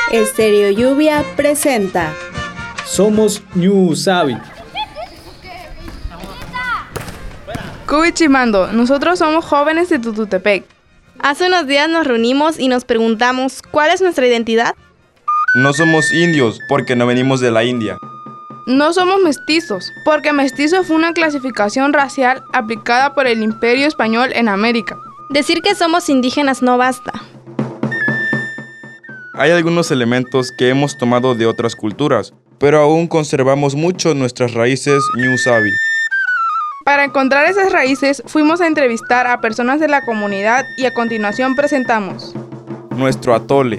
Estéreo Lluvia presenta Somos Ñu Usabi. Cubichimando, nosotros somos jóvenes de Tututepec. Hace unos días nos reunimos y nos preguntamos ¿cuál es nuestra identidad? No somos indios porque no venimos de la India. No somos mestizos, porque mestizo fue una clasificación racial aplicada por el Imperio Español en América. Decir que somos indígenas no basta. Hay algunos elementos que hemos tomado de otras culturas, pero aún conservamos mucho nuestras raíces Ñu Usabi. Para encontrar esas raíces, fuimos a entrevistar a personas de la comunidad y a continuación presentamos Nuestro atole.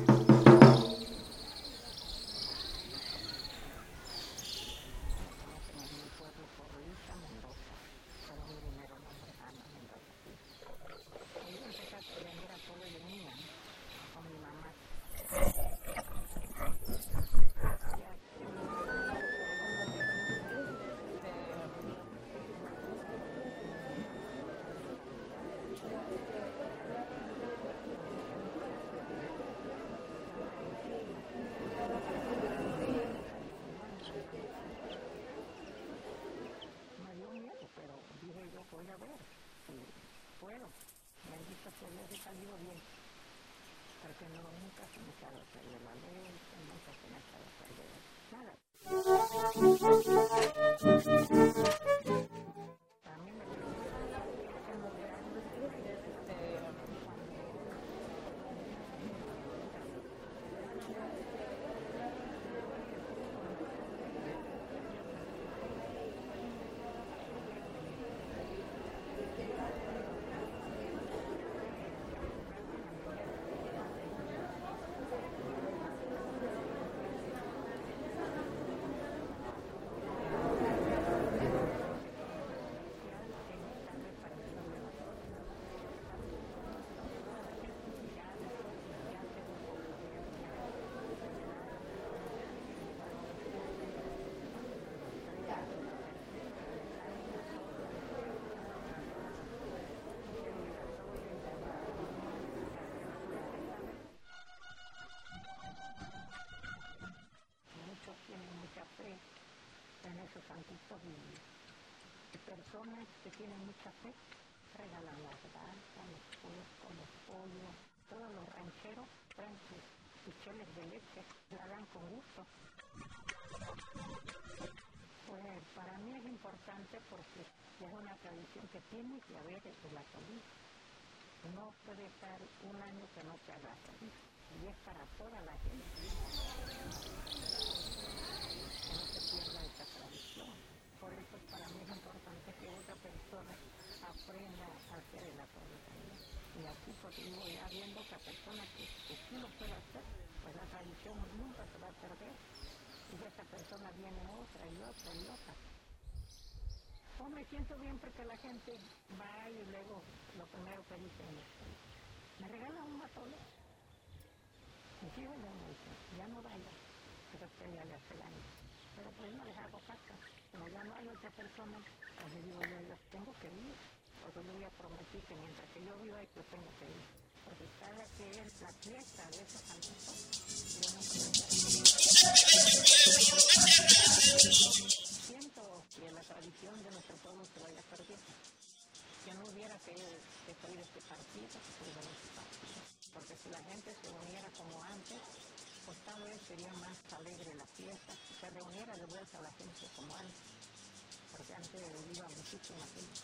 Personas que tienen mucha fe regalan las danzas, los puercos, los pollos, todos los rancheros traen sus picholes de leche, la dan con gusto. Pues para mí es importante porque es una tradición que tiene que haber el atolí. No puede estar un año que no se haga atolí y es para toda la gente. Que no se pierda esa tradición. Por eso para mí es importante que otra persona aprenda a hacer el atole también. Y así pues digo, ya viendo que la persona que sí lo puede hacer, pues la tradición nunca se va a perder. Y de esa persona viene otra y otra y otra. Pues me siento bien porque la gente va y luego lo primero que dicen es, ¿me regalan un atole? Y sí, bueno, me dicen, ya no vaya, pero usted ya le hace el año. Pero pues no les hago caso. Como ya no hay otra persona, pues le digo yo tengo que ir, porque yo ya prometí que mientras que yo viva yo tengo que ir. Porque cada que es la fiesta de ese santito, yo no puedo estar. Siento que la tradición de nuestro pueblo se vaya perdiendo. Que no hubiera que salir este partido, que hubiera este partido. Porque si la gente se uniera como antes, pues tal vez sería más alegre la fiesta, se reuniera de vuelta la gente como antes, porque antes iba muchísima gente.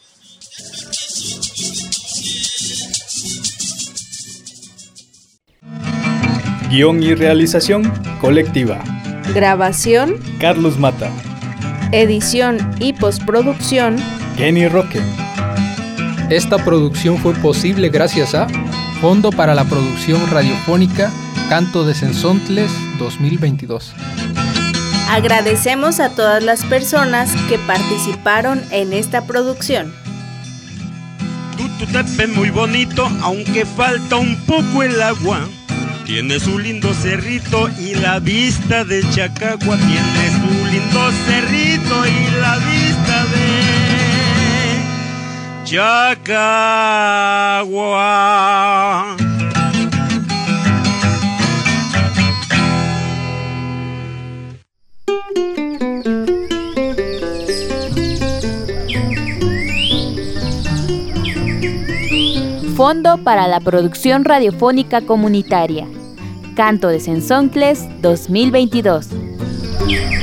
Guión y realización colectiva. Grabación, Carlos Mata. edición y postproducción, Kenny Roque. Esta producción fue posible gracias a Fondo para la Producción Radiofónica Canto de Cenzontles 2022. Agradecemos a todas las personas que participaron en esta producción. Tututepec muy bonito, aunque falta un poco el agua. Tiene su lindo cerrito y la vista de Chacagua. Tiene su lindo cerrito y la vista de Chacagua. Fondo para la Producción Radiofónica Comunitaria. Canto de Sensontles 2022.